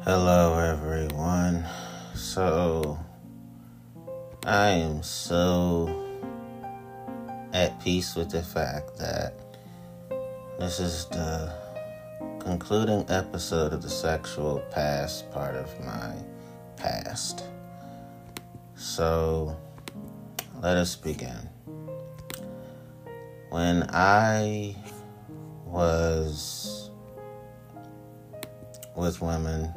Hello, everyone. So, I am so at peace with the fact that this is the concluding episode of the sexual past part of my past. So, let us begin. When I was with women,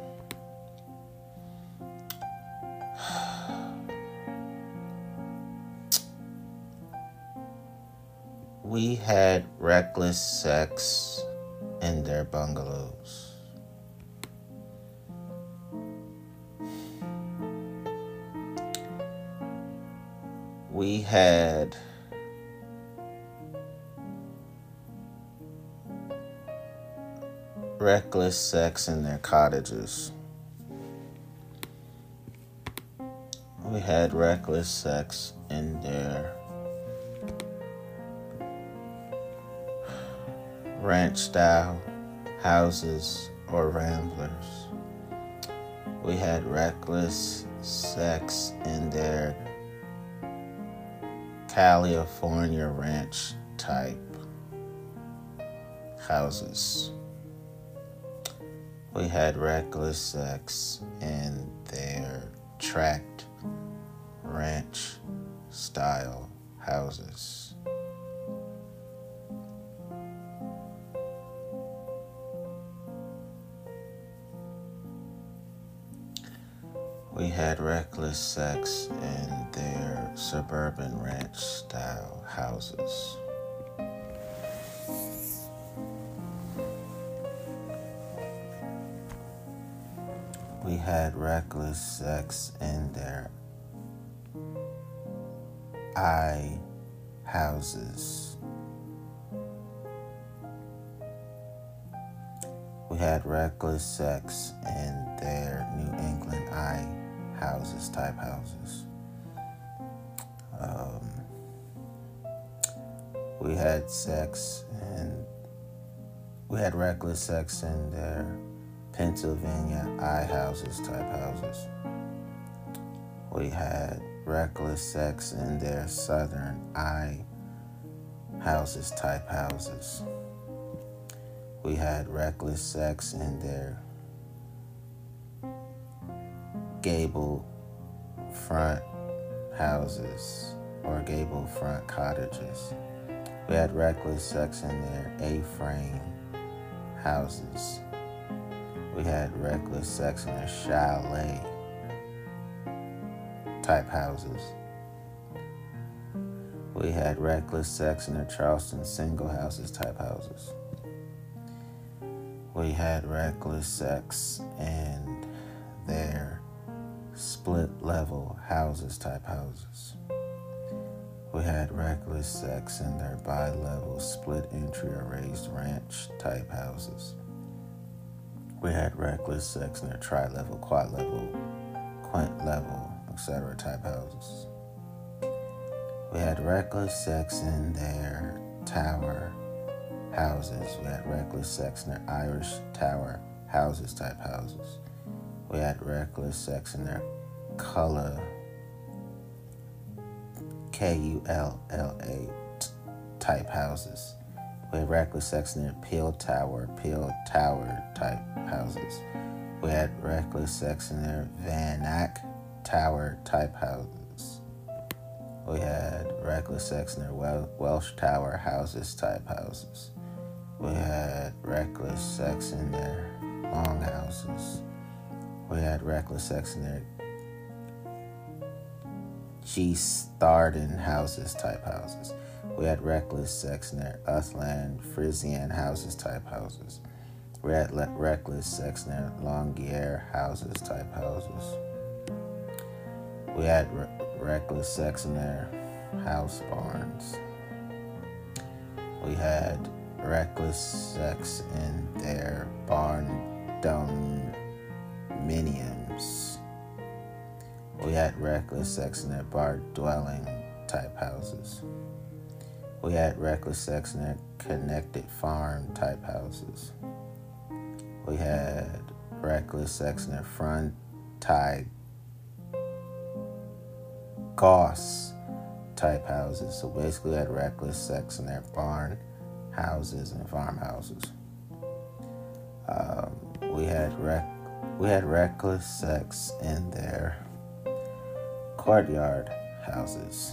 we had reckless sex in their bungalows. We had reckless sex in their cottages. We had reckless sex in their ranch-style houses or ramblers. We had reckless sex in their California ranch type houses. We had reckless sex in their tract ranch style houses. We had reckless sex in their suburban ranch style houses. We had reckless sex in their houses. We had reckless sex in their New England houses type houses. We had reckless sex in their Pennsylvania houses type houses. We had reckless sex in their Southern houses type houses. We had reckless sex in their gable front houses or gable front cottages. We had reckless sex in their A-frame houses. We had reckless sex in their chalet type houses. We had reckless sex in their Charleston single houses type houses. We had reckless sex in their split level houses type houses. We had reckless sex in their bi-level split entry or raised ranch type houses. We had reckless sex in their tri-level, quad-level, quint-level, etc. type houses. We had reckless sex in their tower houses. We had reckless sex in their Irish tower houses type houses. We had reckless sex in their Kulla, Kulla type houses. We had reckless sex in their Peel Tower type houses. We had reckless sex in their Van Ack Tower type houses. We had reckless sex in their Welsh Tower houses type houses. We had reckless sex in their long houses. We had reckless sex in their G-Starden houses type houses. We had reckless sex in their Uthland Frisian houses type houses. We had reckless sex in their Longueuil houses type houses. We had reckless sex in their house barns. We had reckless sex in their barn dominiums. We had reckless sex in their bar dwelling type houses. We had reckless sex in their connected farm type houses. We had reckless sex in their front tie Goss type houses. So basically, we had reckless sex in their barn houses and farmhouses. We had reckless sex in their courtyard houses.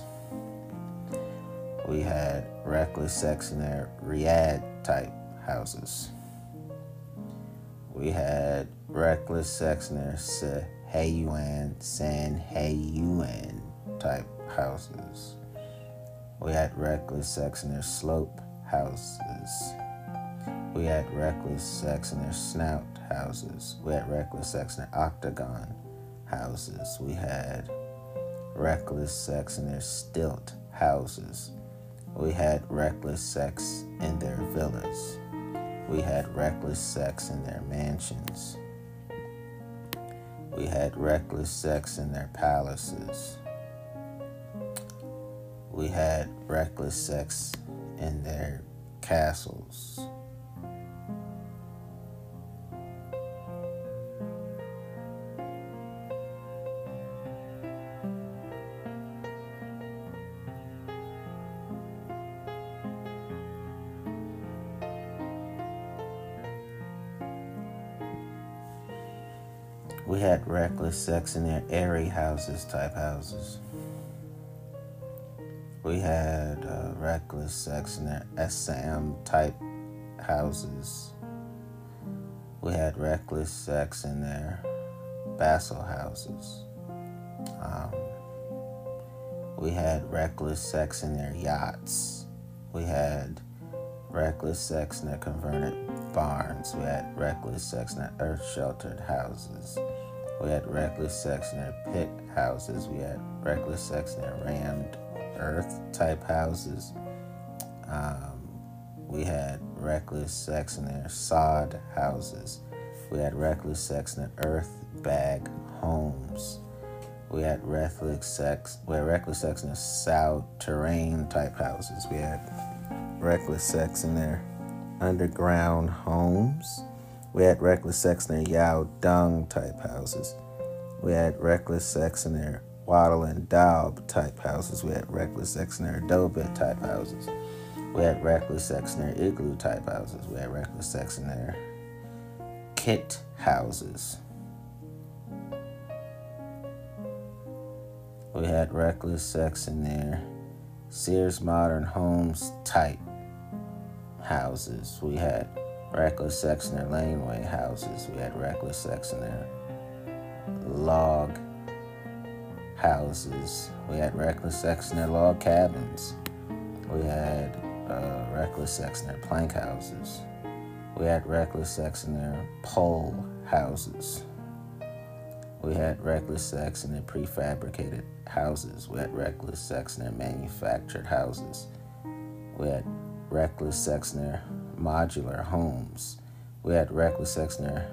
We had reckless sex in their riad type houses. We had reckless sex in their Sahayuan, Sanhayuan type houses. We had reckless sex in their slope houses. We had reckless sex in their snout houses. We had reckless sex in their octagon houses. We had reckless sex in their stilt houses. We had reckless sex in their villas. We had reckless sex in their mansions. We had reckless sex in their palaces. We had reckless sex in their castles. We had reckless sex in their airy houses type houses. We had reckless sex in their SM type houses. We had reckless sex in their Basel houses. We had reckless sex in their yachts. We had reckless sex in their converted barns. We had reckless sex in their earth-sheltered houses. We had reckless sex in their pit houses. We had reckless sex in their rammed earth type houses. We had reckless sex in their sod houses. We had reckless sex in their earth bag homes. We had reckless sex in their south terrain type houses. We had reckless sex in their underground homes. We had reckless sex in their Yao Dung type houses. We had reckless sex in their Wattle and Daub type houses. We had reckless sex in their Adobe type houses. We had reckless sex in their Igloo type houses. We had reckless sex in their Kit houses. We had reckless sex in their Sears Modern Homes type houses. We had reckless sex in their laneway houses. We had reckless sex in their log houses. We had reckless sex in their log cabins. We had reckless sex in their plank houses. We had reckless sex in their pole houses. We had reckless sex in their prefabricated houses. We had reckless sex in their manufactured houses. We had reckless sex in their modular homes. We had reckless sex in their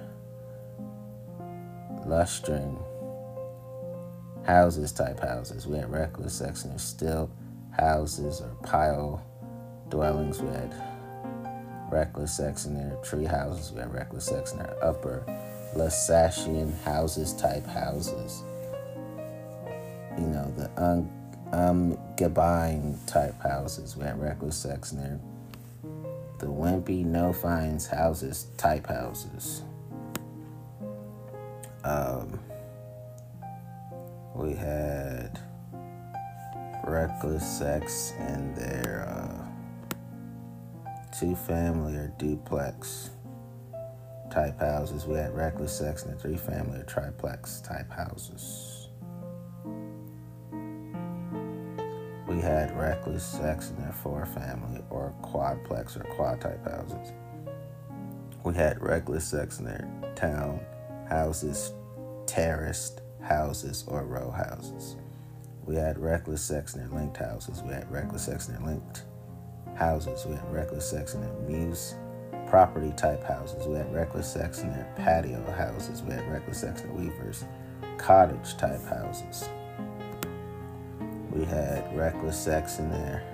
lustrine houses type houses. We had reckless sex in their stilt houses or pile dwellings. We had reckless sex in their tree houses. We had reckless sex in their upper Lusatian houses type houses. You know, the Gabine type houses. We had reckless sex in their the wimpy no fines houses type houses. We had reckless sex in their two-family or duplex type houses. We had reckless sex in the three-family or triplex type houses. We had reckless sex in their four-family or quadplex or quad type houses. We had reckless sex in their town houses, terraced houses, or row houses. We had reckless sex in their linked houses. We had reckless sex in their linked houses. We had reckless sex in their muse property type houses. We had reckless sex in their patio houses. We had reckless sex in the weavers cottage type houses. We had reckless sex in their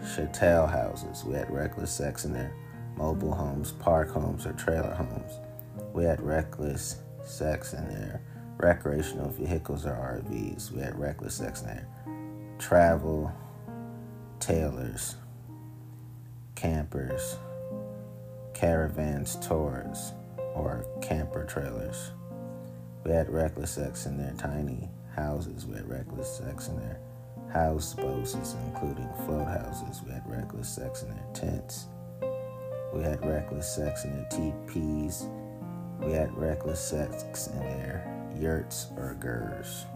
chattel houses. We had reckless sex in their mobile homes, park homes, or trailer homes. We had reckless sex in there. Recreational vehicles or RVs. We had reckless sex in there. Travel, tailors, campers, caravans, tours, or camper trailers. We had reckless sex in their tiny houses. We had reckless sex in their houseboats, including float houses. We had reckless sex in their tents. We had reckless sex in their teepees. We had reckless sex in their yurts or gers.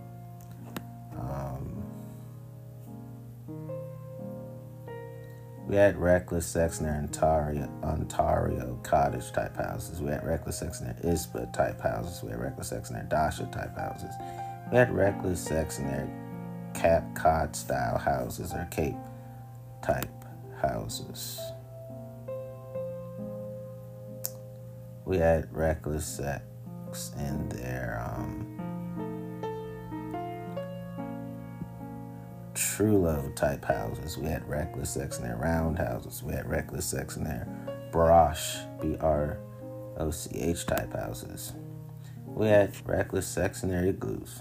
We had reckless sex in their Ontario cottage type houses. We had reckless sex in their ISPA type houses. We had reckless sex in their Dasha type houses. We had reckless sex in their Cape Cod style houses or Cape type houses. We had reckless sex in their Trullo type houses. We had reckless sex in their round houses. We had reckless sex in their Broch, BROCH type houses. We had reckless sex in their igloos.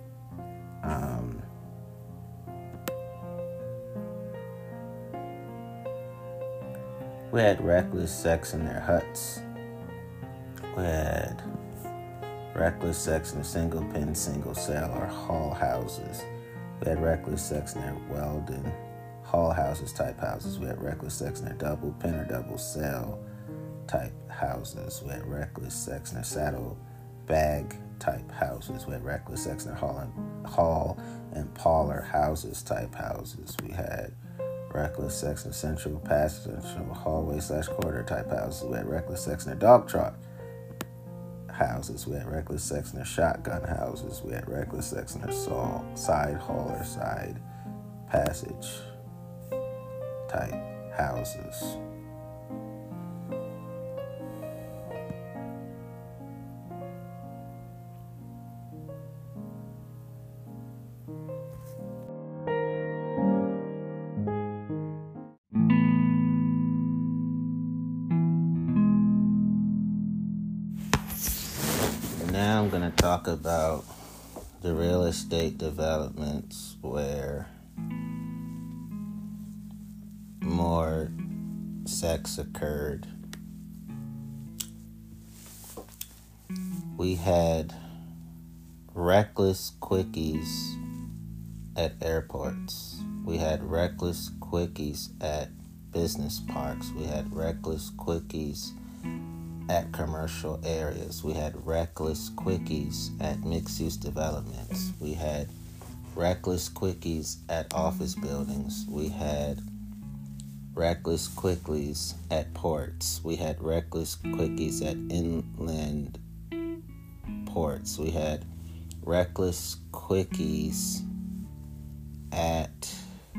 We had reckless sex in their huts. We had reckless sex in their single pin, single cell, or hall houses. We had reckless sex in their Weldon hall houses type houses. We had reckless sex in their double pin or double cell type houses. We had reckless sex in their saddle bag type houses. We had reckless sex in their hall and parlor houses type houses. We had reckless sex in central passage, central hallway / corridor type houses. We had reckless sex in their dog trot houses. We had reckless sex in their shotgun houses. We had reckless sex in their side hall or side passage type houses. Now I'm going to talk about the real estate developments where more sex occurred. We had reckless quickies at airports. We had reckless quickies at business parks. We had reckless quickies at commercial areas. We had reckless quickies at mixed-use developments. We had reckless quickies at office buildings. We had reckless quickies at ports. We had reckless quickies at inland ports. We had reckless quickies at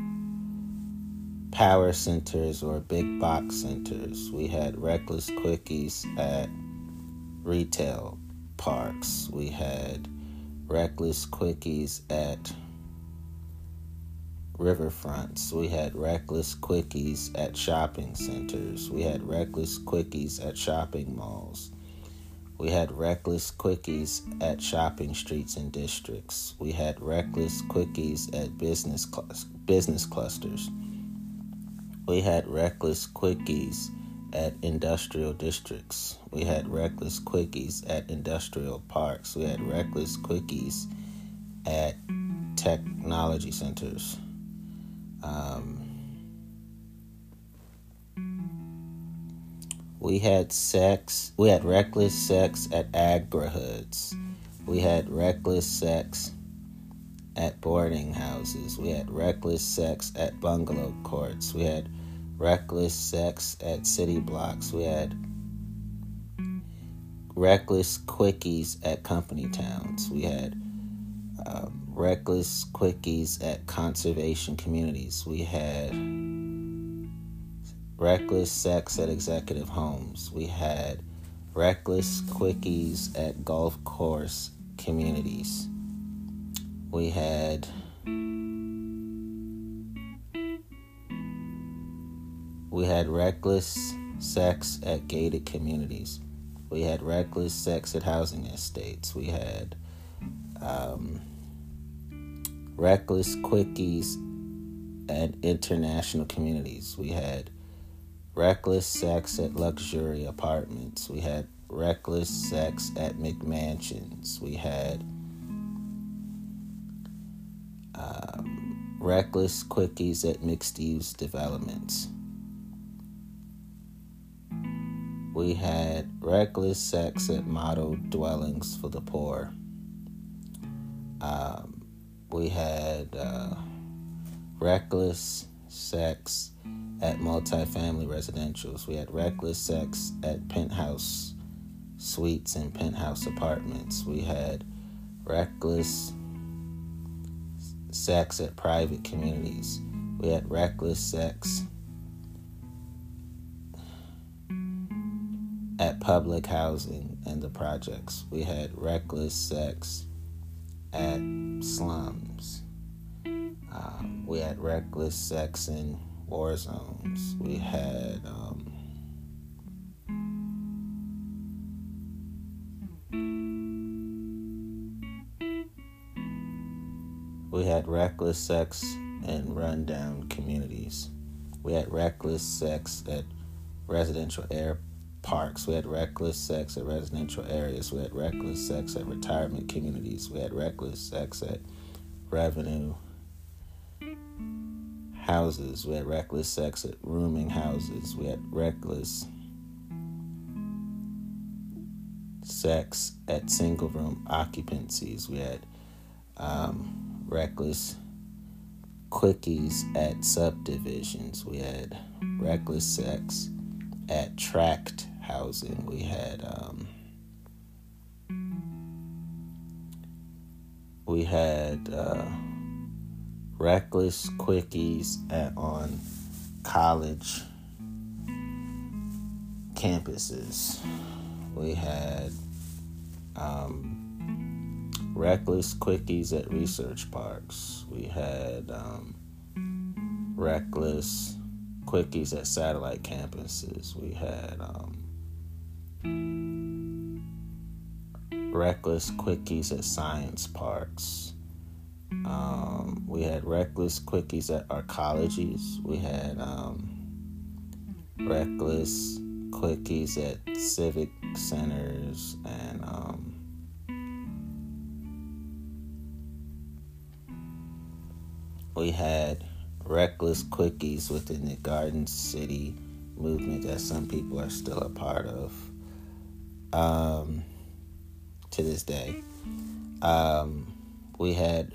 power centers or big box centers. We had reckless quickies at retail parks. We had reckless quickies at riverfronts. We had reckless quickies at shopping centers. We had reckless quickies at shopping malls. We had reckless quickies at shopping streets and districts. We had reckless quickies at business clusters. We had reckless quickies at industrial districts. We had reckless quickies at industrial parks. We had reckless quickies at technology centers. We had reckless sex at agri-hoods. We had reckless sex at boarding houses. We had reckless sex at bungalow courts. We had reckless sex at city blocks. We had reckless quickies at company towns. We had reckless quickies at conservation communities. We had reckless sex at executive homes. We had reckless quickies at golf course communities. We had reckless sex at gated communities. We had reckless sex at housing estates. We had reckless quickies at international communities. We had reckless sex at luxury apartments. We had reckless sex at McMansions. We had reckless quickies at mixed-use developments. We had reckless sex at model dwellings for the poor. We had reckless sex at multifamily residentials. We had reckless sex at penthouse suites and penthouse apartments. We had reckless sex at private communities. We had reckless sex at public housing and the projects. We had reckless sex at slums. We had reckless sex in war zones. We had reckless sex in rundown communities. We had reckless sex at residential air parks. We had reckless sex at residential areas. We had reckless sex at retirement communities. We had reckless sex at revenue houses. We had reckless sex at rooming houses. We had reckless sex at single room occupancies. We had reckless quickies at subdivisions. We had reckless sex at tract housing. We had reckless quickies on college campuses. We had reckless quickies at research parks. We had reckless quickies at satellite campuses. We had reckless quickies at science parks. We had reckless quickies at our colleges. We had reckless quickies at civic centers, and we had reckless quickies within the Garden City movement that some people are still a part of to this day. We had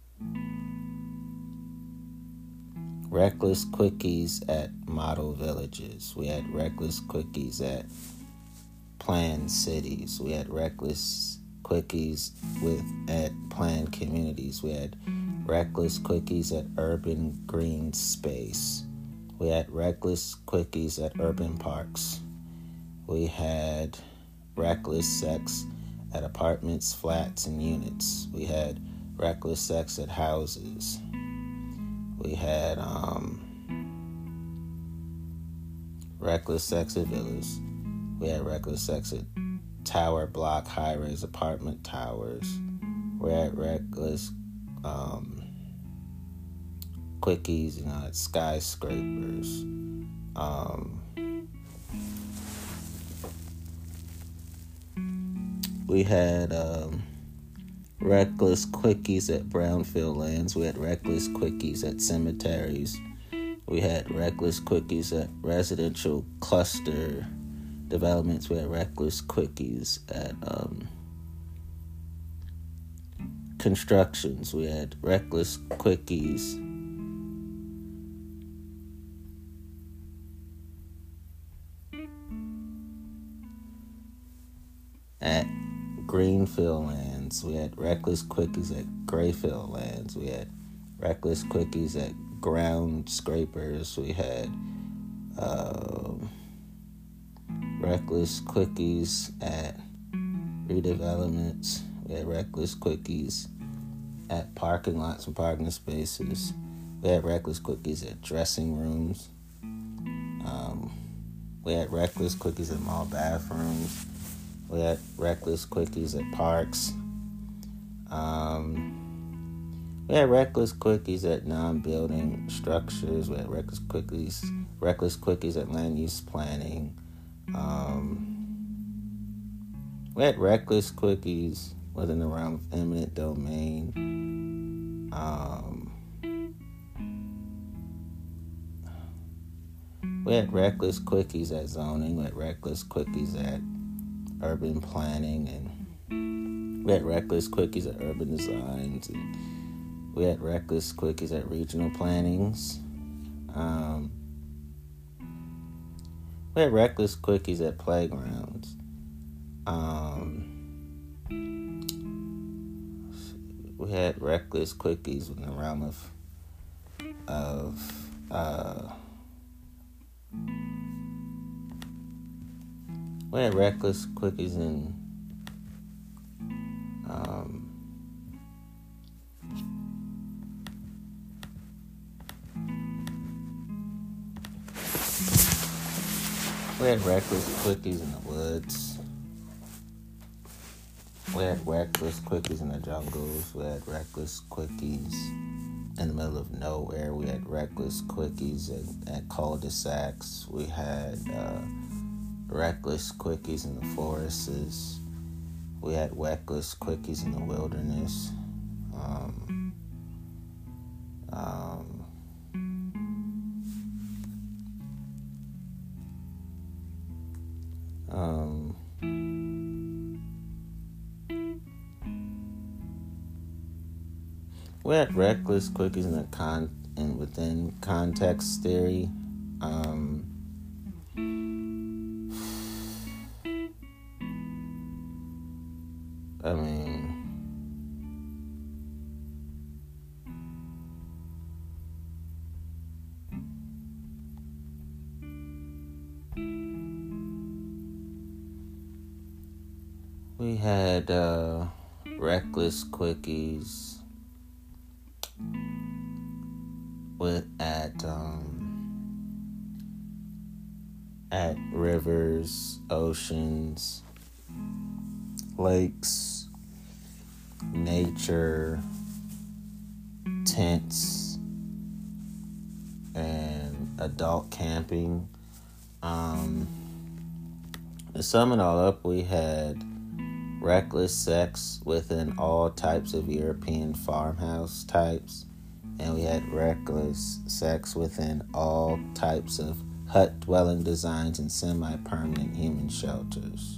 reckless quickies at model villages. We had reckless quickies at planned cities. We had reckless quickies at planned communities. We had reckless quickies at urban green space. We had reckless quickies at urban parks. We had reckless sex at apartments, flats, and units. We had reckless sex at houses. We had reckless sex at villas. We had reckless sex at tower block high-rise apartment towers. We had reckless quickies, at skyscrapers. We had reckless quickies at brownfield lands. We had reckless quickies at cemeteries. We had reckless quickies at residential cluster developments. We had reckless quickies at constructions. We had reckless quickies at greenfield lands. We had reckless quickies at grayfield lands. We had reckless quickies at ground scrapers. We had reckless quickies at redevelopments. We had reckless quickies at parking lots and parking spaces. We had reckless quickies at dressing rooms. We had reckless quickies at mall bathrooms. We had reckless quickies at parks. We had reckless quickies at non-building structures. We had reckless quickies at land use planning. We had reckless quickies within the realm of eminent domain. We had reckless quickies at zoning. We had reckless quickies at urban planning, and we had reckless quickies at urban designs, and we had reckless quickies at regional plannings. We had reckless quickies at playgrounds. We had reckless quickies in the realm of we had reckless quickies in we had reckless quickies in the woods. We had reckless quickies in the jungles. We had reckless quickies in the middle of nowhere. We had reckless quickies at cul-de-sacs. We had reckless quickies in the forests. We had reckless quickies in the wilderness. We had reckless quickies within context theory. We had reckless quickies at rivers, oceans, lakes, nature, tents, and adult camping. To sum it all up, we had reckless sex within all types of European farmhouse types, and we had reckless sex within all types of hut dwelling designs and semi-permanent human shelters.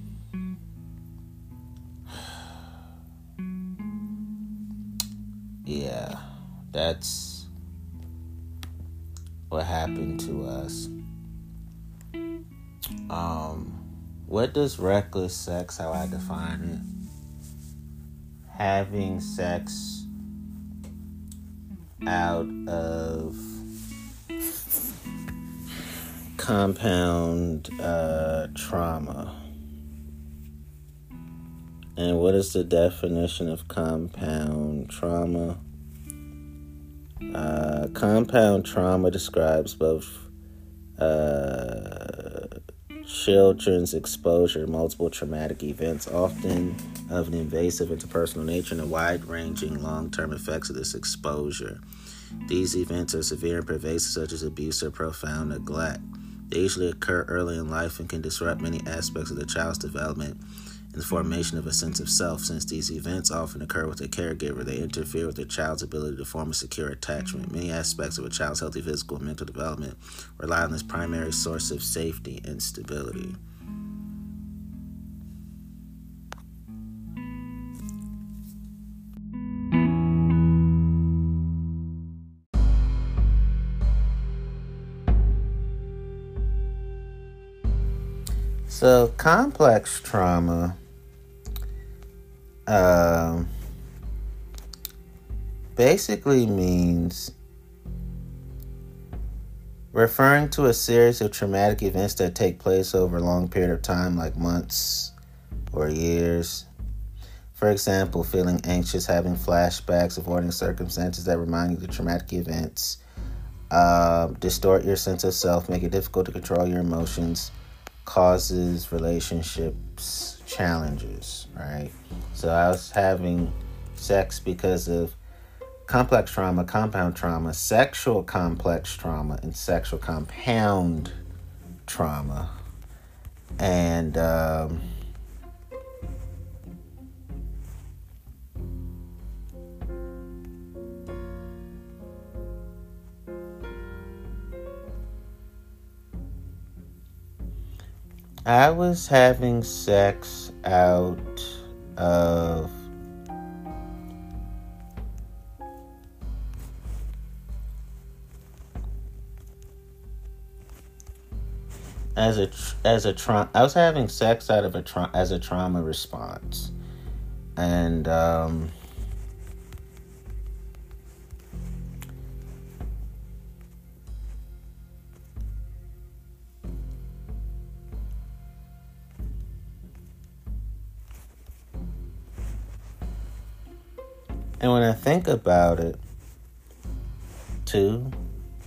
Yeah, that's what happened to us. What does reckless sex, how I define it? Having sex out of compound trauma. And what is the definition of compound trauma? Compound trauma describes both children's exposure to multiple traumatic events, often of an invasive interpersonal nature, and the wide-ranging long-term effects of this exposure. These events are severe and pervasive, such as abuse or profound neglect. They usually occur early in life and can disrupt many aspects of the child's development and the formation of a sense of self. Since these events often occur with a caregiver, they interfere with the child's ability to form a secure attachment. Many aspects of a child's healthy physical and mental development rely on this primary source of safety and stability. So, complex trauma basically means referring to a series of traumatic events that take place over a long period of time, like months or years. For example, feeling anxious, having flashbacks, avoiding circumstances that remind you of the traumatic events, distort your sense of self, make it difficult to control your emotions, causes relationships challenges, right? So I was having sex because of complex trauma, compound trauma, sexual complex trauma, and sexual compound trauma. And I was having sex out of I was having sex out of as a trauma response, and when I think about it, too.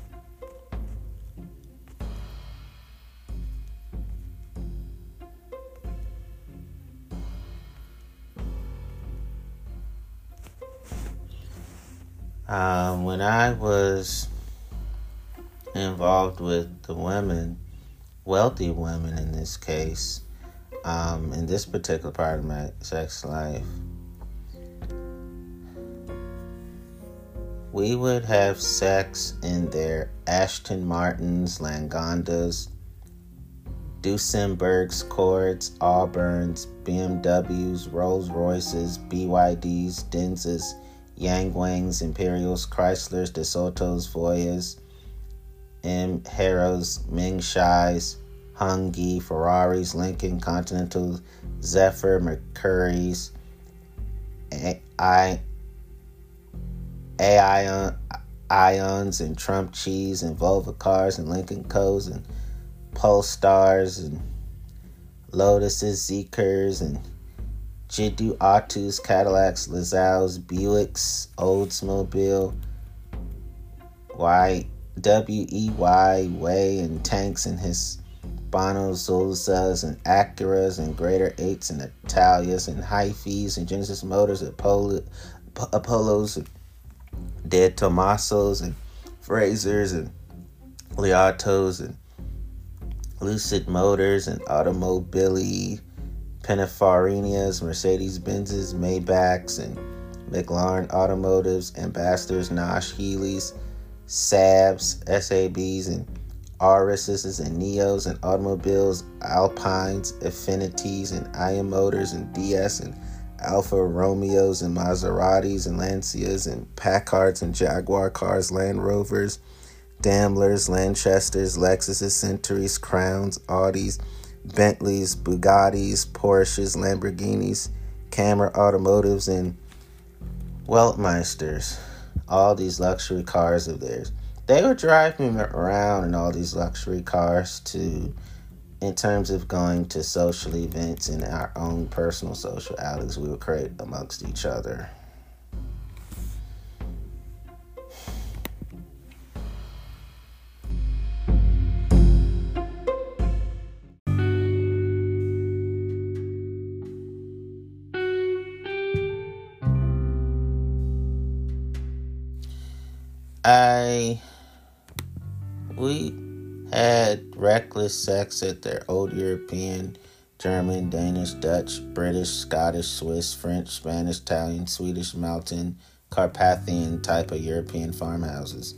When I was involved with the women, wealthy women in this case, in this particular part of my sex life, we would have sex in their Aston Martins, Langondas, Duesenbergs, Cords, Auburns, BMWs, Rolls Royces, BYDs, Denzas, Yangwangs, Imperials, Chryslers, DeSotos, Voyas, M. Harrows, Ming Shais, Hungy, Ferraris, Lincoln, Continentals, Zephyr, Mercuries, Ions, and Trump Cheese, and Volvo cars, and Lincoln Co's, and Polestars, and Lotuses, Zeekers, and Jiddu Autos, Cadillacs, Lazaos, Buicks, Oldsmobile, WEY, Way, and tanks, and Hispanos, Zulzas, and Acuras, and Greater 8s, and Italias, and Hi-Fis, and Genesis Motors, and Apollos, and De Tomasos, and Frasers, and Liatos, and Lucid Motors, and Automobili, Pininfarinias, Mercedes-Benzes, Maybachs, and McLaren Automotives, Ambassadors, Nosh, Heelys, Saabs, SABs, and Arises, and Neos, and Automobiles, Alpines, Affinities, and IM Motors, and DS, and Alfa Romeos, and Maseratis, and Lancias, and Packards, and Jaguar cars, Land Rovers, Daimlers, Lanchesters, Lexuses, Centuries, Crowns, Audis, Bentleys, Bugattis, Porsches, Lamborghinis, Camera Automotives, and Weltmeisters. All these luxury cars of theirs. They would drive me around in all these luxury cars too, in terms of going to social events and our own personal social outings we would create amongst each other. We had reckless sex at their old European, German, Danish, Dutch, British, Scottish, Swiss, French, Spanish, Italian, Swedish, Mountain, Carpathian type of European farmhouses.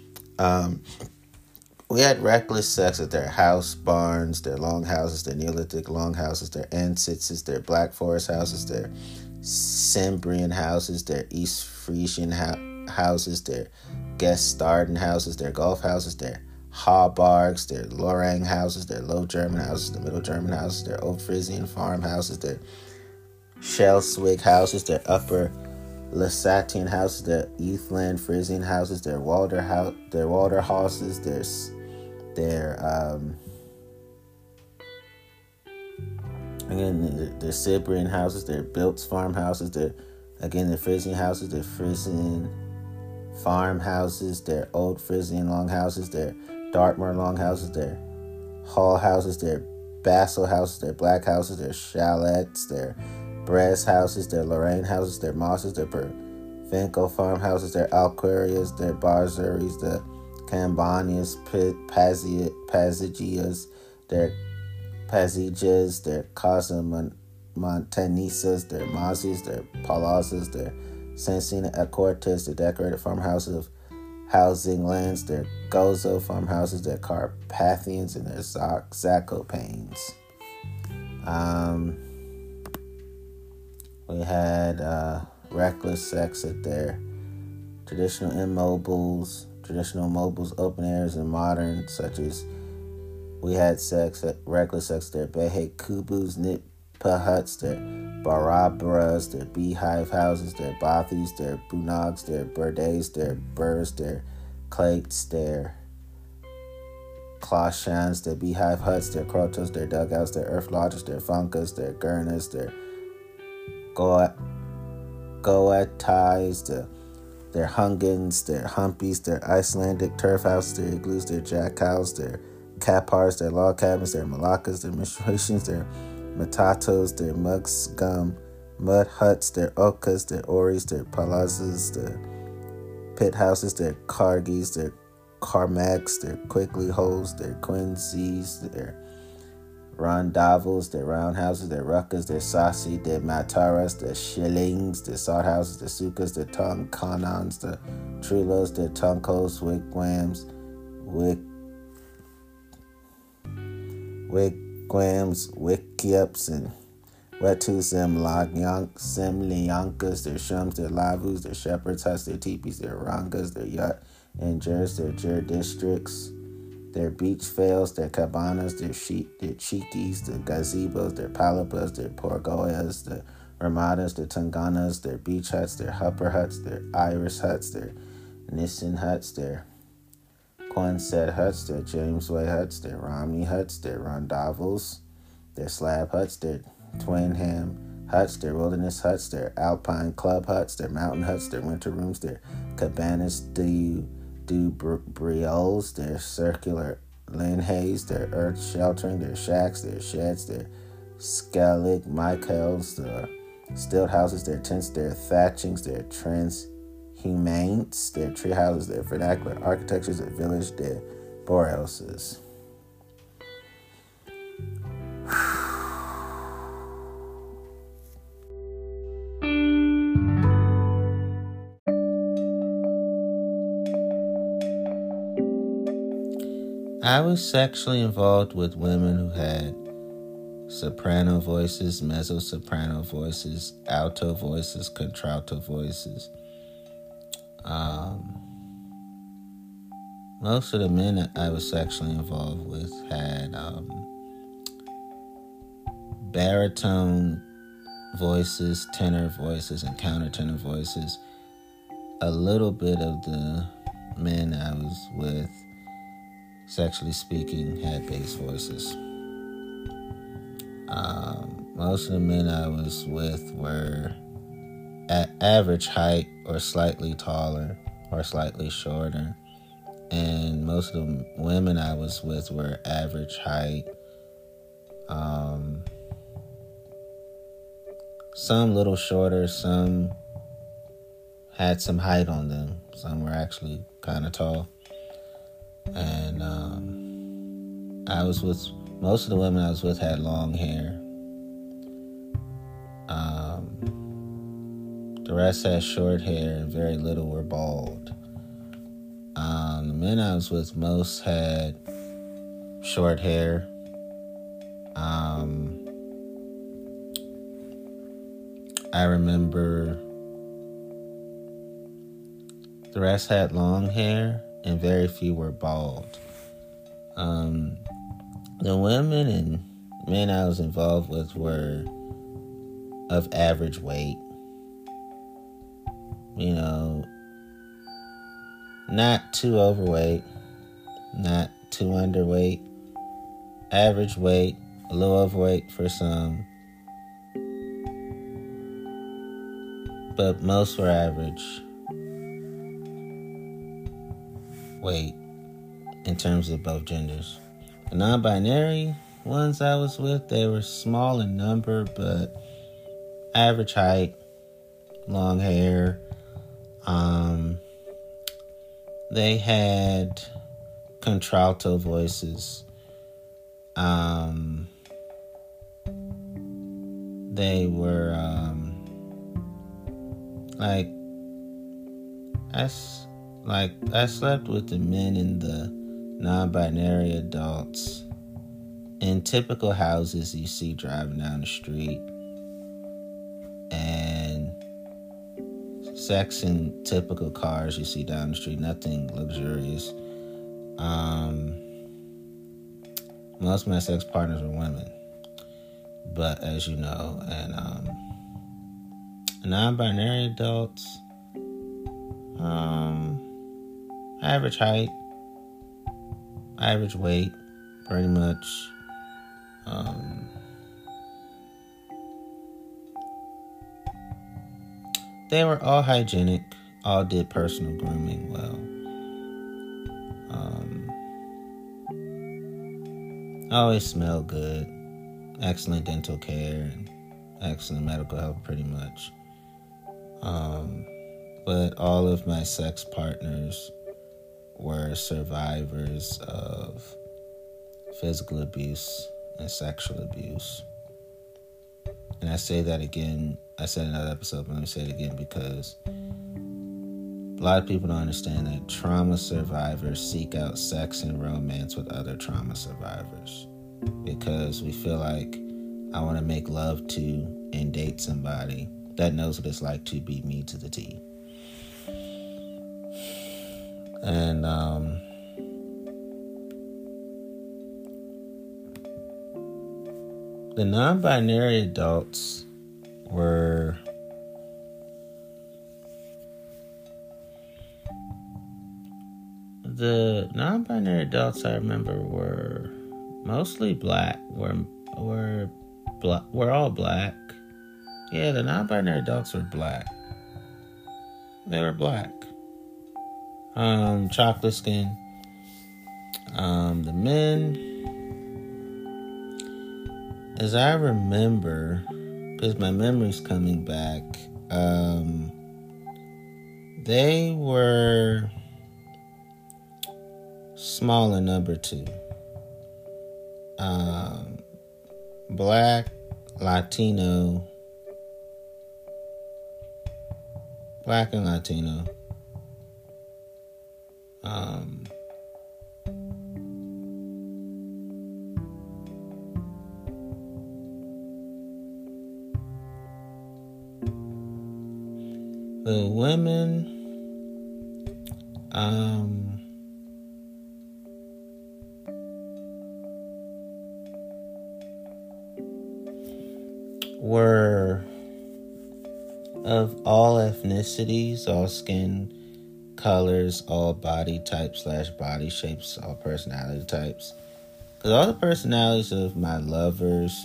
We had reckless sex at their house barns, their longhouses, their Neolithic longhouses, their Ansitzes, their Black Forest houses, their Cimbrian houses, their East Frisian houses, their Gestaden houses, their Gulf houses, their Haubargs, their Lorang houses, their Low German houses, their Middle German houses, their Old Frisian farmhouses, their Schleswig houses, their Upper Lusatian houses, their Eastland Frisian houses, their Walder houses, their Cibrian houses, their Biltz farmhouses, their Frisian houses, their Frisian farmhouses, their Old Frisian longhouses, their Dartmoor longhouses, their Hall houses, their Basel houses, their black houses, their chalets, their Brez houses, their Lorraine houses, their Mosses, their Provenco farmhouses, their Alquarias, their Barzeries, their Cambanias, Pazigias, their Pazijas, their Casa Montanisas, their Mazis, their Palazas, their Sansina Acortes, their decorated farmhouses of housing lands, their Gozo farmhouses, their Carpathians, and their Zacopanes. We had reckless sex at their traditional mobiles, open airs, and modern, such as we had reckless sex at their Behe Kubus, Nitpa huts, their Barabras, their beehive houses, their Bothis, their Bunogs, their Burdays, their Burrs, their Clates, their Clochans, their beehive huts, their Crotos, their dugouts, their earth lodges, their Funkas, their Gurnas, their Goetais, their Hungans, their Humpies, their Icelandic turf houses, their igloos, their jackals, their Kapars, their log cabins, their Malakas, their menstruations, their Matatos, their Mugsgum mud huts, their Okas, their Oris, their Palazas, their pit houses, their Kargis, their Carmags, their Quickly holes, their Quincies, their Rondavels, their roundhouses, their Ruckas, their Sasi, their Mataras, their Shillings, their Salt houses, their Sukas, their Tonkanons, their Trulos, their Tunkos, Wigwams, Wikiups, and Wetu Semliankas, their Shums, their Lavus, their Shepherds huts, their Teepees, their Rangas, their Yut and Jers, their Jer districts, their beach fails, their cabanas, their chiquis, their gazebos, their palapas, their porgoyas, their ramadas, their tunganas, their beach huts, their hupper huts, their iris huts, their Nissen huts, their Quonset huts, their Jamesway huts, their Romney huts, their Rondavels, their slab huts, their Twinham huts, their wilderness huts, their alpine club huts, their mountain huts, their winter rooms, their cabanas du brioles, their circular linhays, their earth sheltering, their shacks, their sheds, their scalig michaels, their stilt houses, their tents, their thatchings, their transhumanes, their tree houses, their vernacular architectures, their village, their borelses. I was sexually involved with women who had soprano voices, mezzo-soprano voices, alto voices, contralto voices. Most of the men that I was sexually involved with had baritone voices, tenor voices, and countertenor voices. A little bit of the men I was with, sexually speaking, had bass voices. Most of the men I was with were at average height or slightly taller or slightly shorter. And most of the women I was with were average height. Some little shorter, some had some height on them. Some were actually kind of tall. And I was with, most of the women I was with had long hair. The rest had short hair and very little were bald. The men I was with most had short hair. I remember the rest had long hair and very few were bald. The women and men I was involved with were of average weight. You know, not too overweight, not too underweight, average weight, a little overweight for some, but most were average weight in terms of both genders. The non-binary ones I was with, they were small in number, but average height, long hair. They had contralto voices. They were I slept with the men and the non-binary adults in typical houses you see driving down the street, and sex in typical cars you see down the street, nothing luxurious. Most of my sex partners were women, but as you know, and non-binary adults, average height, average weight, pretty much. They were all hygienic, all did personal grooming well. Always smelled good, excellent dental care, and excellent medical health, pretty much. But all of my sex partners were survivors of physical abuse and sexual abuse. And I say that again, I said in another episode, but let me say it again because a lot of people don't understand that trauma survivors seek out sex and romance with other trauma survivors because we feel like I want to make love to and date somebody that knows what it's like to be me to the T. And the non-binary adults were I remember were mostly black. We're all black. Yeah, the non-binary adults were black. They were black. Chocolate skin. The men, as I remember, because my memory's coming back, they were small in number too. Black, Latino, black and Latino. The women, were of all ethnicities, all skin colors, all body types / body shapes, all personality types. Because all the personalities of my lovers,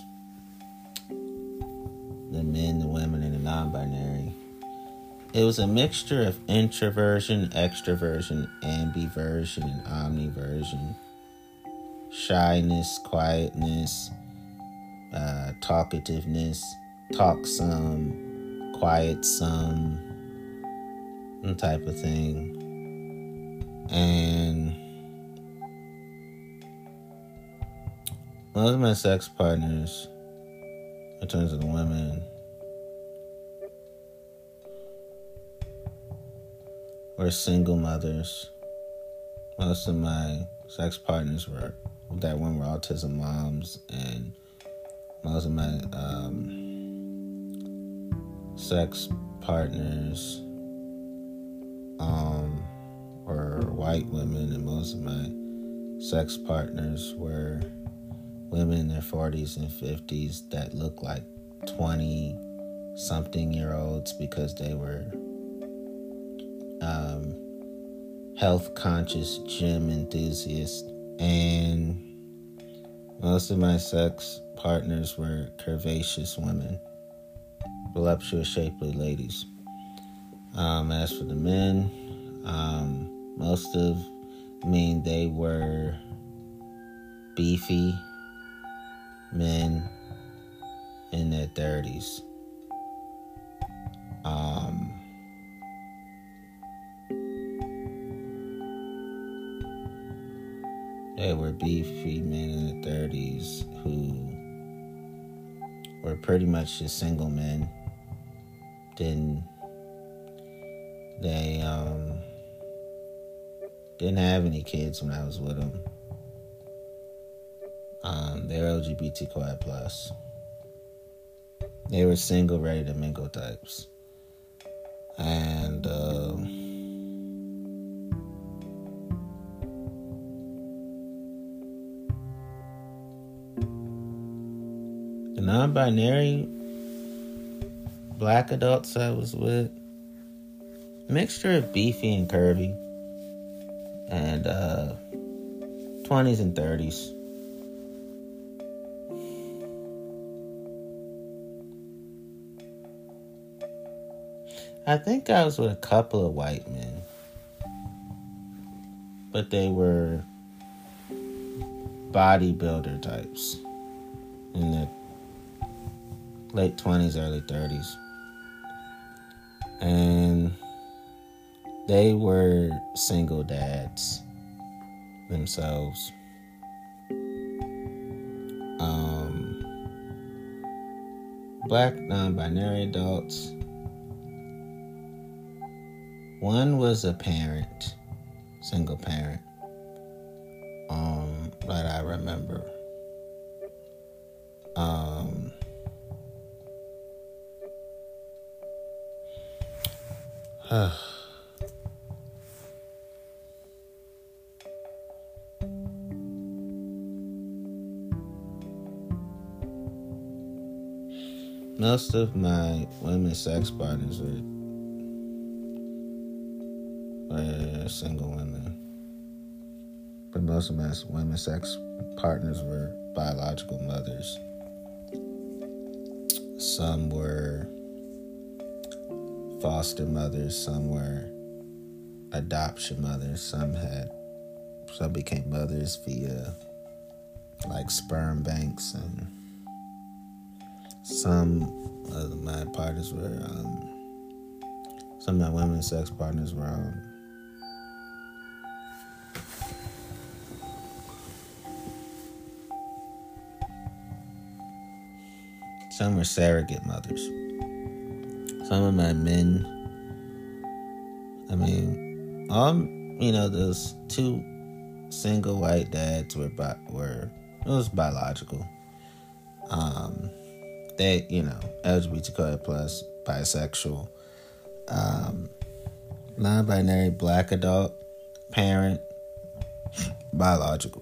the men, the women, and the non-binary, it was a mixture of introversion, extroversion, ambiversion, and omniversion. Shyness, quietness, talkativeness, talk some, quiet some, type of thing. And most of my sex partners, in terms of the women, were single mothers. Most of my sex partners were autism moms, and most of my sex partners were white women, and most of my sex partners were women in their 40s and 50s that looked like 20-something-year-olds because they were health-conscious gym enthusiasts. And most of my sex partners were curvaceous women, voluptuous, shapely ladies. As for the men, they were beefy, men in their 30s. They were beefy men in their 30s who were pretty much just single men. They didn't have any kids when I was with them. They're LGBTQI plus. They were single, ready to mingle types. And the non-binary black adults I was with, mixture of beefy and curvy, and 20s and 30s. I think I was with a couple of white men, but they were bodybuilder types in the late 20s, early 30s. And they were single dads themselves. Black non-binary adults. One was a parent, single parent, that I remember. Most of my women sex partners were single women. But most of my women sex partners were biological mothers. Some were foster mothers, some were adoption mothers, some became mothers via like sperm banks, and some of my partners were some of my women sex partners were some were surrogate mothers. Some of my men, those two single white dads it was biological. They, LGBTQI plus, bisexual, non-binary black adult, parent, biological.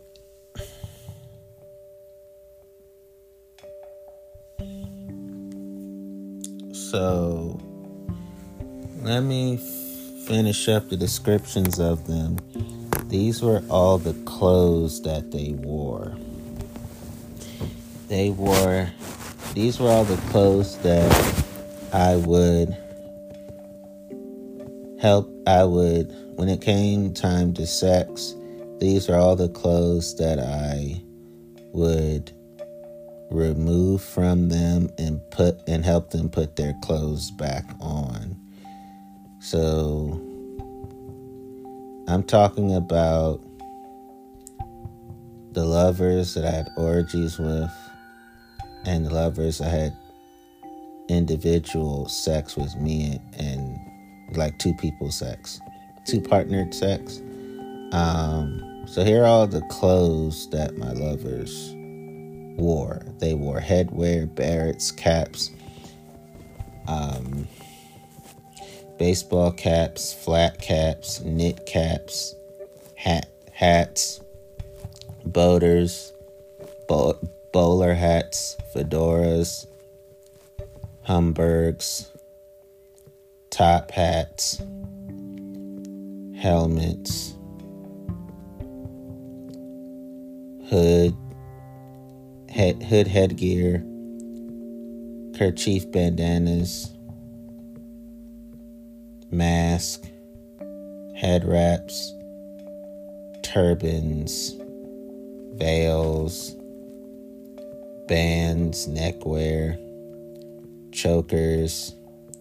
So, let me finish up the descriptions of them. These were all the clothes that they wore. These were all the clothes that when it came time to sex, these are all the clothes that I would remove from them and help them put their clothes back on. So I'm talking about the lovers that I had orgies with and the lovers I had individual sex with me and like two partnered sex. So here are all the clothes that my lovers wore. They wore headwear, berets, caps, baseball caps, flat caps, knit caps, hats, boaters, bowler hats, fedoras, Hamburgs, top hats, helmets, hood headgear, kerchief bandanas, mask, head wraps, turbans, veils, bands, neckwear, chokers,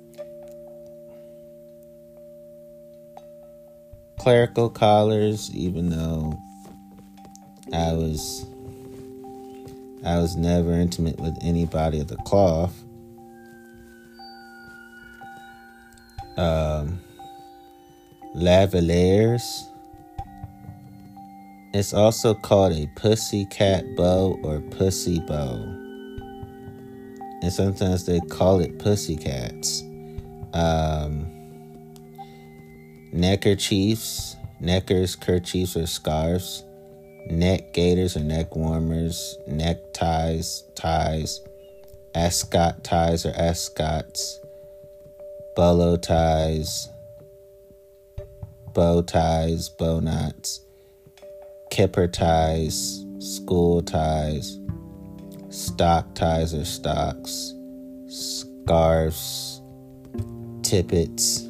clerical collars, even though I was never intimate with anybody of the cloth. Lavaliers. It's also called a pussycat bow or pussy bow. And sometimes they call it pussycats. Neckerchiefs, neckers, kerchiefs, or scarves. Neck gaiters or neck warmers. Neckties, ties. Ascot ties or ascots. Bolo ties. Bow ties, bow knots. Kipper ties, school ties. Stock ties or stocks. Scarves. Tippets.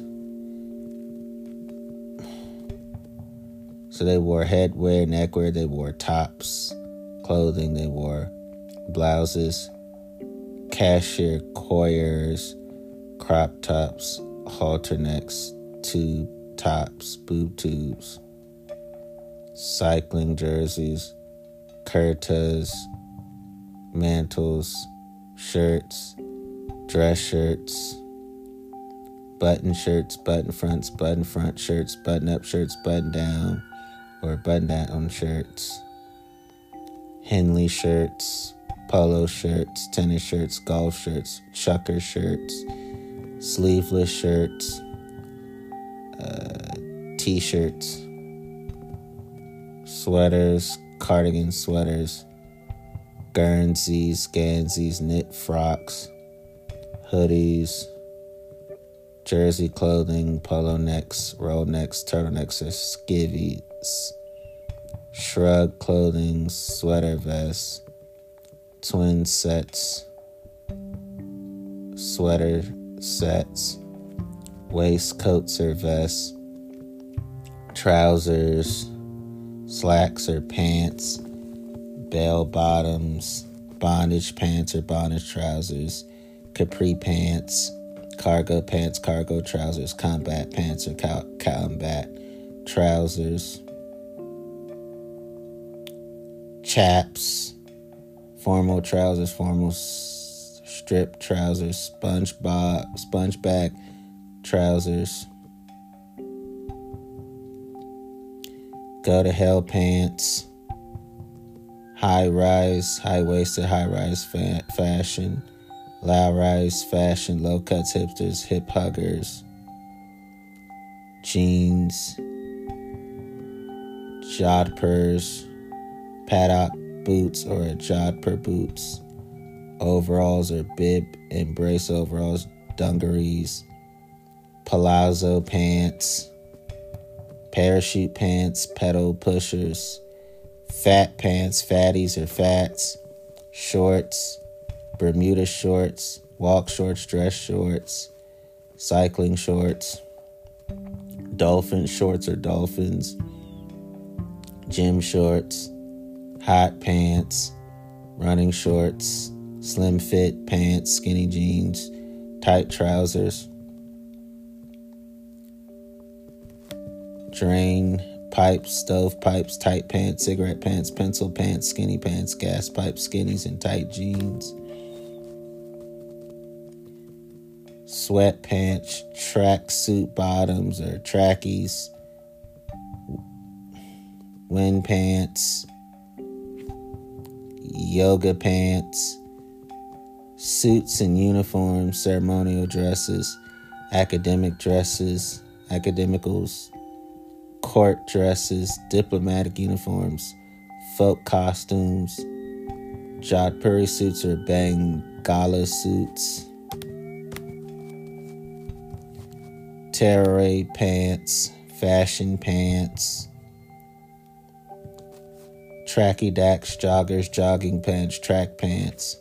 So they wore headwear, neckwear, they wore tops, clothing, they wore blouses, cashier coirs, crop tops, halter necks, tube tops, boob tubes, cycling jerseys, kurtas, mantles, shirts, dress shirts, button shirts, button fronts, button front shirts, button up shirts, button down or button down shirts, Henley shirts, polo shirts, tennis shirts, golf shirts, chucker shirts, sleeveless shirts, t-shirts, sweaters, cardigan sweaters, Guernseys, Ganseys, knit frocks, hoodies, jersey clothing, polo necks, roll necks, turtlenecks, or skivvies, shrug clothing, sweater vests, twin sets, sweater sets, waistcoats or vests, trousers, slacks or pants, bell bottoms, bondage pants or bondage trousers, capri pants, cargo pants, cargo trousers, combat pants or combat trousers, chaps, formal trousers, formal strip trousers, sponge bag trousers, go to hell pants, high-rise, high-waisted, high-rise fashion, low-rise fashion, low-cuts, hipsters, hip huggers, jeans, jodhpurs, paddock boots or jodhpur boots, overalls or bib and brace overalls, dungarees, palazzo pants, parachute pants, pedal pushers, fat pants, fatties or fats, shorts, Bermuda shorts, walk shorts, dress shorts, cycling shorts, dolphin shorts or dolphins, gym shorts, hot pants, running shorts, slim fit pants, skinny jeans, tight trousers, drain pipes, stove pipes, tight pants, cigarette pants, pencil pants, skinny pants, gas pipes, skinnies, and tight jeans, sweatpants, tracksuit bottoms or trackies, wind pants, yoga pants, suits and uniforms, ceremonial dresses, academic dresses, academicals, court dresses, diplomatic uniforms, folk costumes, Jodhpuri suits or Bangala suits, tearaway pants, fashion pants, tracky dacks, joggers, jogging pants, track pants,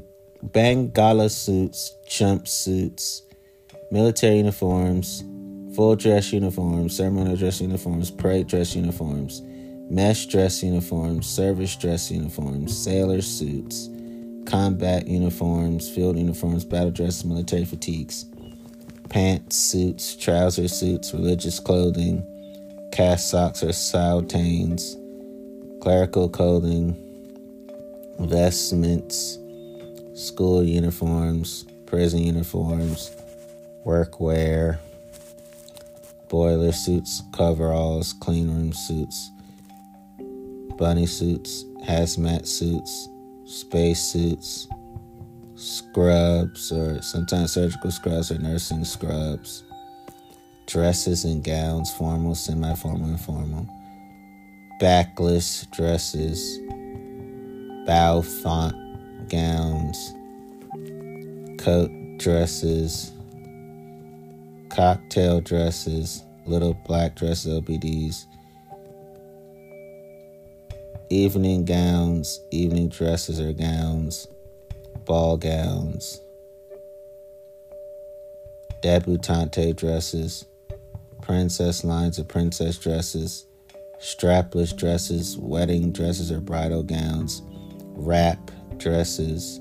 Bangala suits, jumpsuits, military uniforms, full dress uniforms, ceremonial dress uniforms, parade dress uniforms, mesh dress uniforms, service dress uniforms, sailor suits, combat uniforms, field uniforms, battle dress, military fatigues, pants, suits, trouser suits, religious clothing, cast socks or soutanes, clerical clothing, vestments, school uniforms, prison uniforms, workwear, boiler suits, coveralls, clean room suits, bunny suits, hazmat suits, space suits, scrubs, or sometimes surgical scrubs or nursing scrubs, dresses and gowns, formal, semi-formal, and formal, backless dresses, bow font gowns, coat dresses, cocktail dresses, little black dresses, LBDs, evening gowns, evening dresses or gowns, ball gowns, debutante dresses, princess lines of princess dresses, strapless dresses, wedding dresses or bridal gowns, wrap dresses,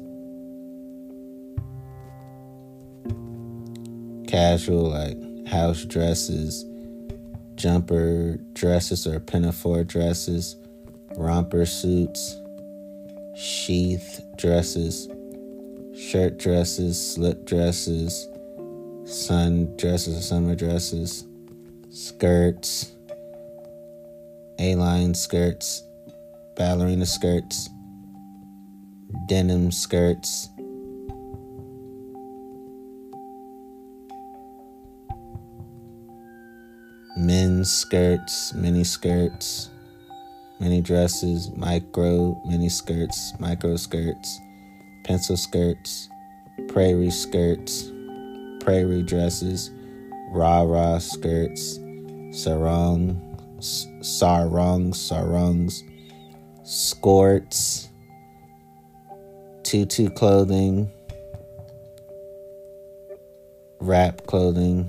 casual like house dresses, jumper dresses or pinafore dresses, romper suits, sheath dresses, shirt dresses, slip dresses, sun dresses or summer dresses, skirts, A-line skirts, ballerina skirts, denim skirts, men's skirts, mini skirts, mini dresses, mini skirts, micro skirts, pencil skirts, prairie dresses, rah-rah skirts, sarongs, skirts, tutu clothing, wrap clothing,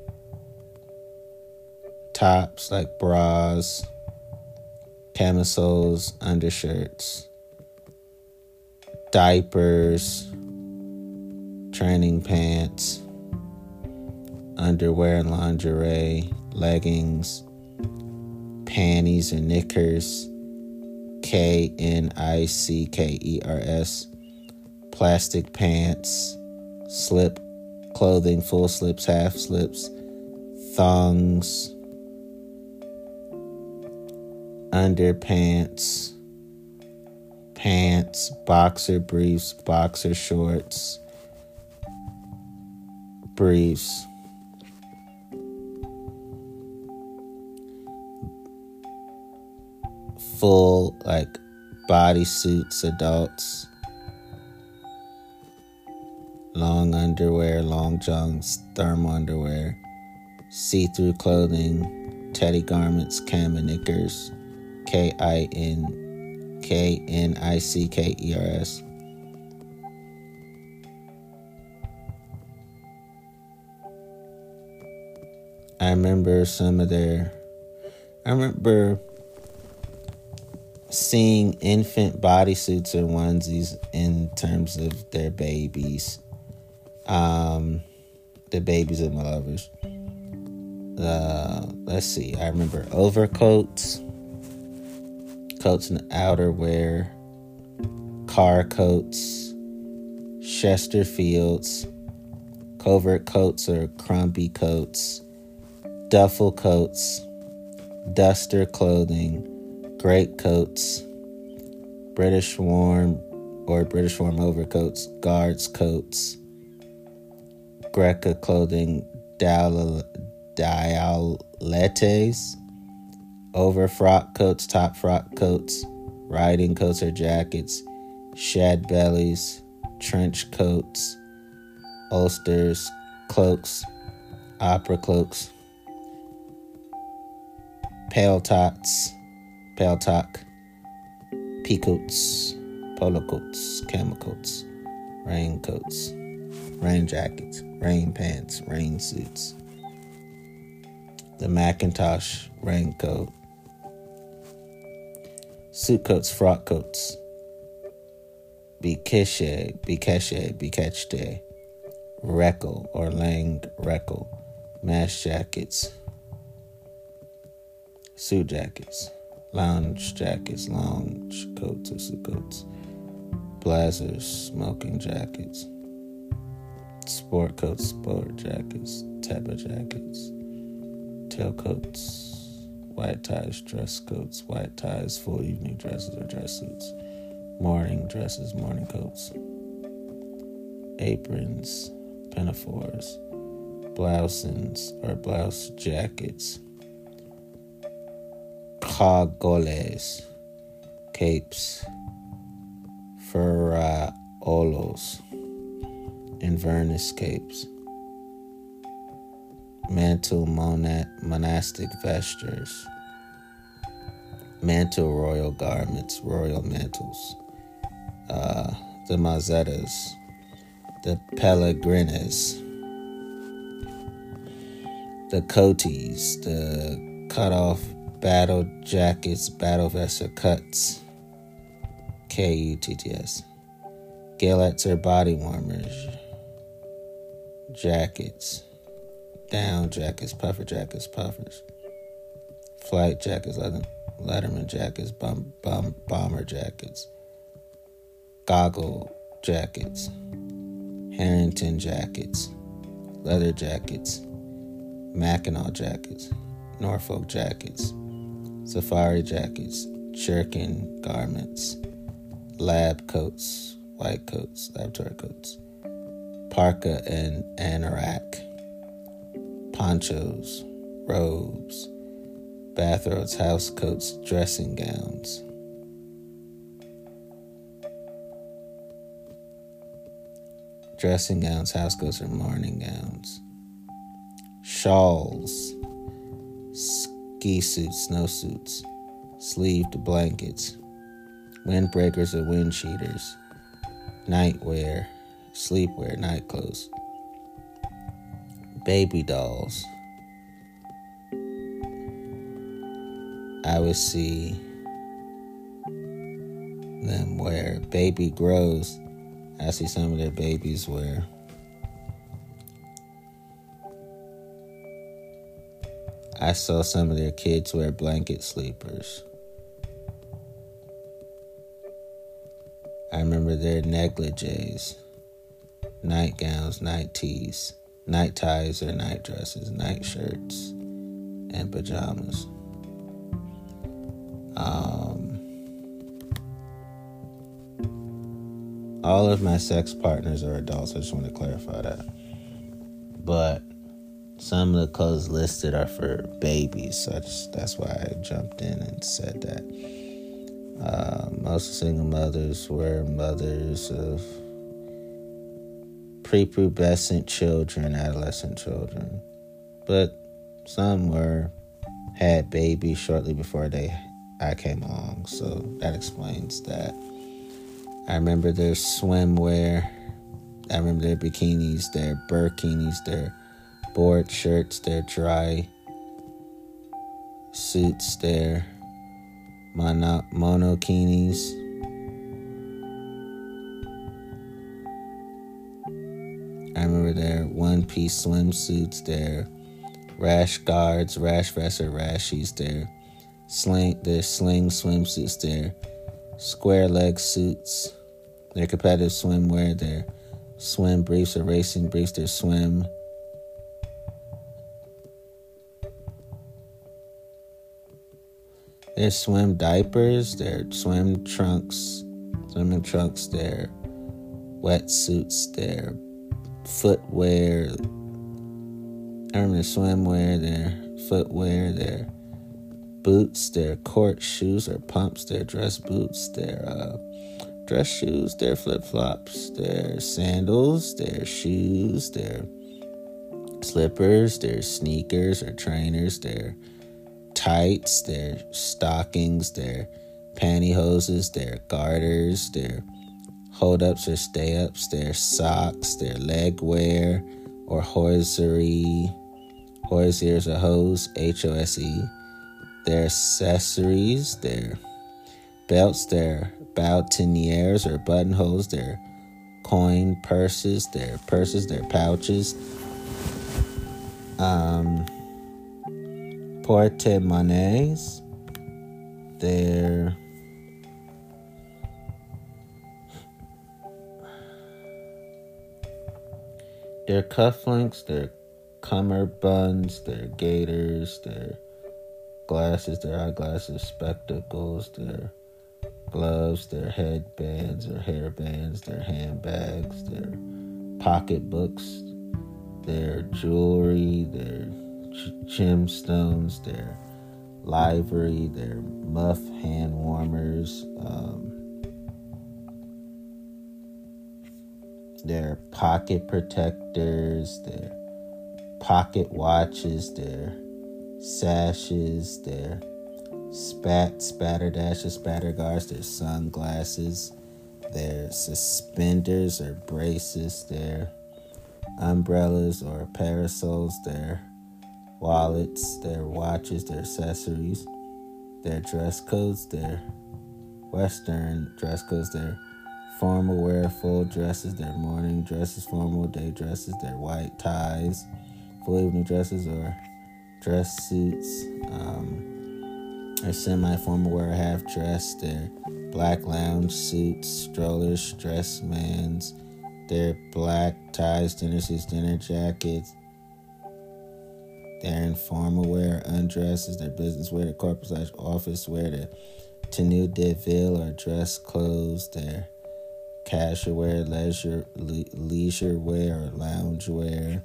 tops like bras, camisoles, undershirts, diapers, training pants, underwear and lingerie, leggings, panties and knickers, KNICKERS, plastic pants, slip clothing, full slips, half slips, thongs, underpants, pants, boxer briefs, boxer shorts, briefs, full like bodysuits, adults, long underwear, long johns, thermal underwear, see-through clothing, teddy garments, camo knickers, KNICKERS. I remember seeing infant bodysuits or onesies in terms of their babies. The babies of my lovers. Let's see. I remember overcoats, coats and outerwear, car coats, Chesterfields, covert coats or crumpy coats, duffel coats, duster clothing, great coats, British warm or British warm overcoats, guards coats, Greca clothing, dialettes, over frock coats, top frock coats, riding coats or jackets, shad bellies, trench coats, ulsters, cloaks, opera cloaks, paletot, peacoats, polo coats, camel coats, rain coats, rain jackets, rain pants, rain suits, the Macintosh raincoat, suit coats, frock coats, bikeshe, reckle or langed reckle, mash jackets, suit jackets, lounge jackets, lounge coats or suit coats, blazers, smoking jackets, sport coats, sport jackets, taba jackets, tailcoats, white ties, dress coats, white ties, full evening dresses or dress suits, morning dresses, morning coats, aprons, pinafores, blousins or blouse jackets, cagoles, capes, furaolos, Inverness capes, mantle monastic vestures, mantle royal garments, royal mantles, the mazzettas, the pellegrines, the coaties, the cut-off battle jackets, battle vests or cuts, Kutts, galettes or body warmers, jackets, down jackets, puffer jackets, puffers, flight jackets, letterman jackets, bomber jackets, goggle jackets, Harrington jackets, leather jackets, Mackinac jackets, Norfolk jackets, safari jackets, shirking garments, lab coats, white coats, laboratory coats, parka and anorak, ponchos, robes, bathrobes, house coats, dressing gowns, house coats, or morning gowns, shawls, ski suits, snowsuits, sleeved blankets, windbreakers or wind cheaters, nightwear, sleepwear, night clothes, baby dolls. I would see them wear baby grows. I see some of their babies wear I saw some of their kids wear blanket sleepers. I remember their negligees, nightgowns, night tees, night ties or night dresses, night shirts, and pajamas. All of my sex partners are adults. I just want to clarify that. But some of the clothes listed are for babies, so that's why I jumped in and said that. Most single mothers were mothers of prepubescent children, adolescent children, but some had babies shortly before I came along, so that explains that. I remember their swimwear. I remember their bikinis, their burkinis, their board shirts, their dry suits, their monokinis. I remember their one-piece swimsuits, their rash guards, rash vests or rashies, their sling swimsuits, their square leg suits, their competitive swimwear, their swim briefs or racing briefs, their swim diapers, their swimming trunks, their wetsuits, their footwear. I remember their swimwear, their footwear, their boots, their court shoes or pumps, their dress boots, their dress shoes, their flip-flops, their sandals, their shoes, their slippers, their sneakers or trainers, their tights, their stockings, their pantyhoses, their garters, their hold-ups or stay-ups, their socks, their leg wear or hosiery, Hosiers or hose, Hose. Their accessories, their belts, their boutonnieres or buttonholes, their coin purses, their pouches, porte-monnaies, their cufflinks, their cummerbunds, their gaiters, their glasses, their eyeglasses, spectacles, their gloves, their headbands or hairbands, their handbags, their pocketbooks, their jewelry, their gemstones, their livery, their muff hand warmers, their pocket protectors, their pocket watches, their sashes, their spatterdashes, spatter guards, their sunglasses, their suspenders or braces, their umbrellas or parasols, their wallets, their watches, their accessories, their dress codes, their Western dress codes, their formal wear, full dresses, their morning dresses, formal day dresses, their white ties, full evening dresses or dress suits, their semi-formal wear, half dress, their black lounge suits, strollers, dress mans, their black ties, dinner suits, dinner jackets, their informal wear, undresses, their business wear, their corporate / office wear, their tenue de ville or dress clothes, their casual wear, leisure wear or lounge wear.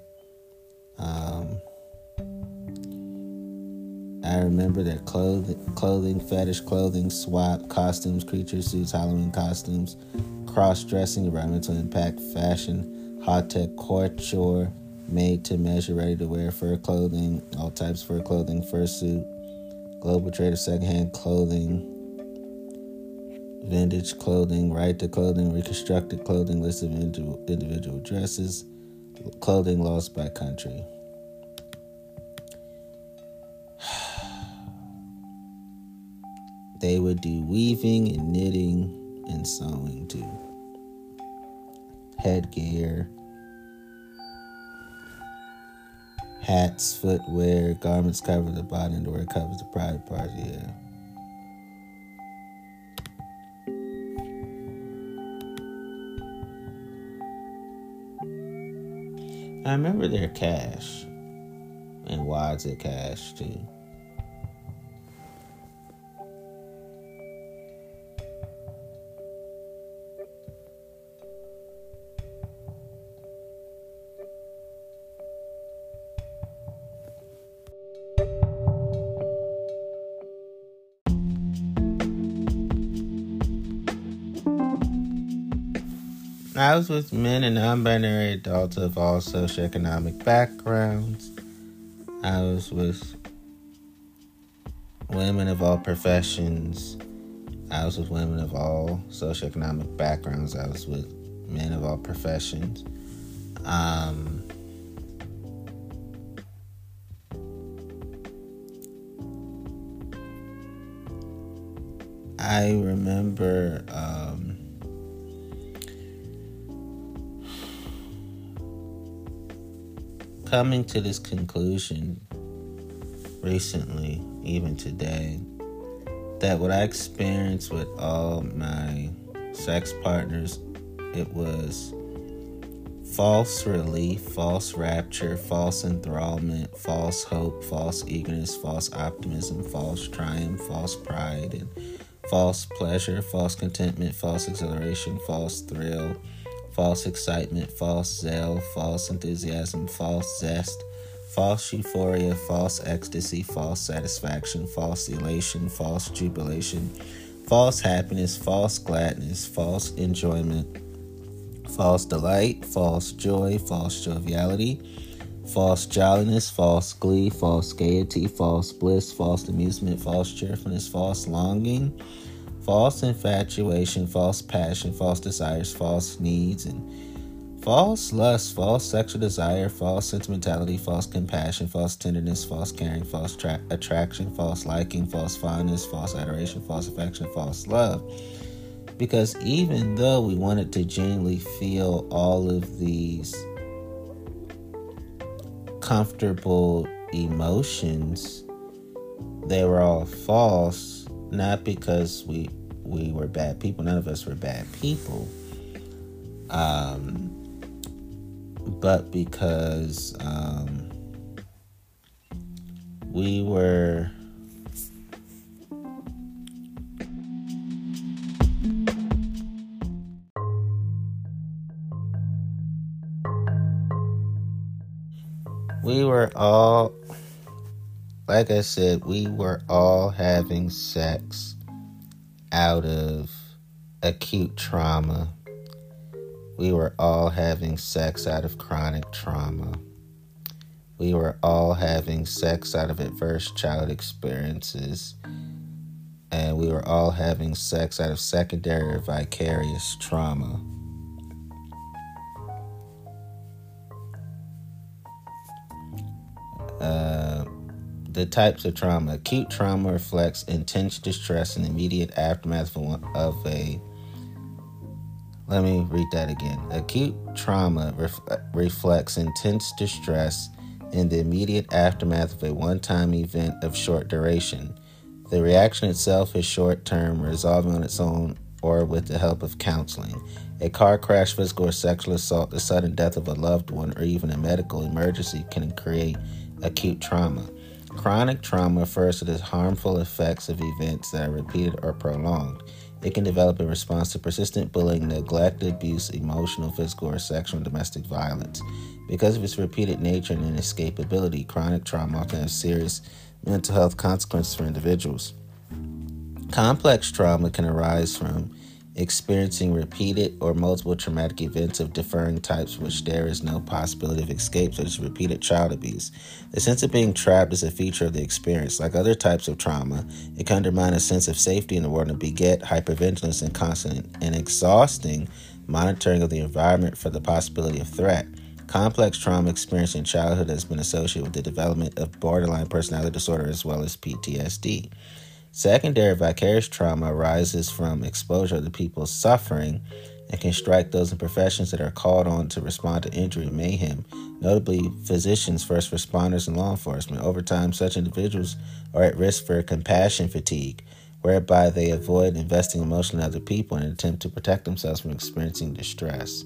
I remember their clothing, fetish clothing, swap, costumes, creature suits, Halloween costumes, cross-dressing, environmental impact, fashion, high-tech couture, made to measure, ready to wear, fur clothing, all types of fur clothing, fursuit, global trade of secondhand clothing, vintage clothing, right to clothing, reconstructed clothing, list of individual dresses, clothing laws by country. They would do weaving and knitting and sewing too. Headgear, hats, footwear, garments cover the body, underwear covers the private parts, yeah. I remember their cash and wads of cash too. I was with men and non-binary adults of all socioeconomic backgrounds. I was with women of all professions. I was with women of all socioeconomic backgrounds. I was with men of all professions. I remember coming to this conclusion recently, even today, that what I experienced with all my sex partners, it was false relief, false rapture, false enthrallment, false hope, false eagerness, false optimism, false triumph, false pride, and false pleasure, false contentment, false exhilaration, false thrill, false excitement, false zeal, false enthusiasm, false zest, false euphoria, false ecstasy, false satisfaction, false elation, false jubilation, false happiness, false gladness, false enjoyment, false delight, false joy, false joviality, false jolliness, false glee, false gaiety, false bliss, false amusement, false cheerfulness, false longing, false infatuation, false passion, false desires, false needs, and False lust, false sexual desire, false sentimentality, false compassion, false tenderness, false caring, false attraction, false liking, false fondness, false adoration, false affection, false love. Because even though we wanted to genuinely feel all of these comfortable emotions, they were all false, not because we were bad people. None of us were bad people. But because we were all, like I said, we were all having sex out of acute trauma. We were all having sex out of chronic trauma. We were all having sex out of adverse childhood experiences. And we were all having sex out of secondary or vicarious trauma. The types of trauma. Acute trauma reflects intense distress in the immediate aftermath of a... Let me read that again. Acute trauma reflects intense distress in the immediate aftermath of a one-time event of short duration. The reaction itself is short-term, resolving on its own or with the help of counseling. A car crash, physical or sexual assault, the sudden death of a loved one, or even a medical emergency can create acute trauma. Chronic trauma refers to the harmful effects of events that are repeated or prolonged. It can develop in response to persistent bullying, neglect, abuse, emotional, physical, or sexual and domestic violence. Because of its repeated nature and inescapability, chronic trauma often has serious mental health consequences for individuals. Complex trauma can arise from experiencing repeated or multiple traumatic events of differing types for which there is no possibility of escape, such as repeated child abuse. The sense of being trapped is a feature of the experience. Like other types of trauma, it can undermine a sense of safety in the world and beget hypervigilance and constant and exhausting monitoring of the environment for the possibility of threat. Complex trauma experienced in childhood has been associated with the development of borderline personality disorder as well as PTSD. Secondary vicarious trauma arises from exposure to people's suffering and can strike those in professions that are called on to respond to injury and mayhem, notably physicians, first responders, and law enforcement. Over time, such individuals are at risk for compassion fatigue, whereby they avoid investing emotionally in other people in an attempt to protect themselves from experiencing distress.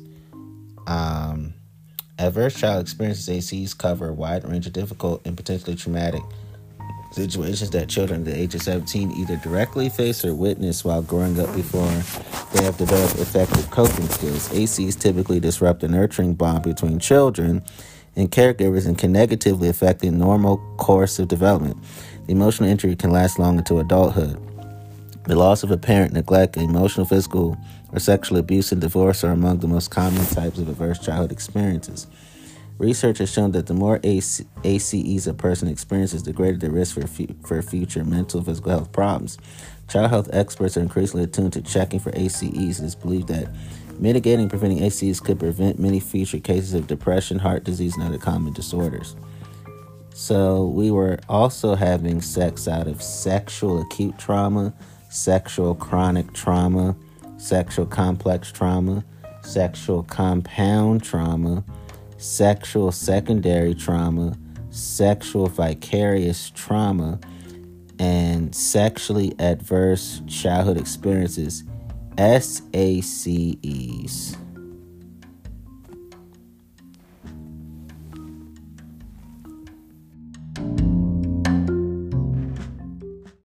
Adverse child experiences, ACEs, cover a wide range of difficult and potentially traumatic situations that children at the age of 17 either directly face or witness while growing up before they have developed effective coping skills. ACEs typically disrupt the nurturing bond between children and caregivers and can negatively affect the normal course of development. The emotional injury can last long into adulthood. The loss of a parent, neglect, emotional, physical, or sexual abuse, and divorce are among the most common types of adverse childhood experiences. Research has shown that the more ACEs a person experiences, the greater the risk for future mental and physical health problems. Child health experts are increasingly attuned to checking for ACEs. It is believed that mitigating and preventing ACEs could prevent many future cases of depression, heart disease, and other common disorders. So we were also having sex out of sexual acute trauma, sexual chronic trauma, sexual complex trauma, sexual compound trauma, sexual secondary trauma, sexual vicarious trauma, and sexually adverse childhood experiences, SACEs.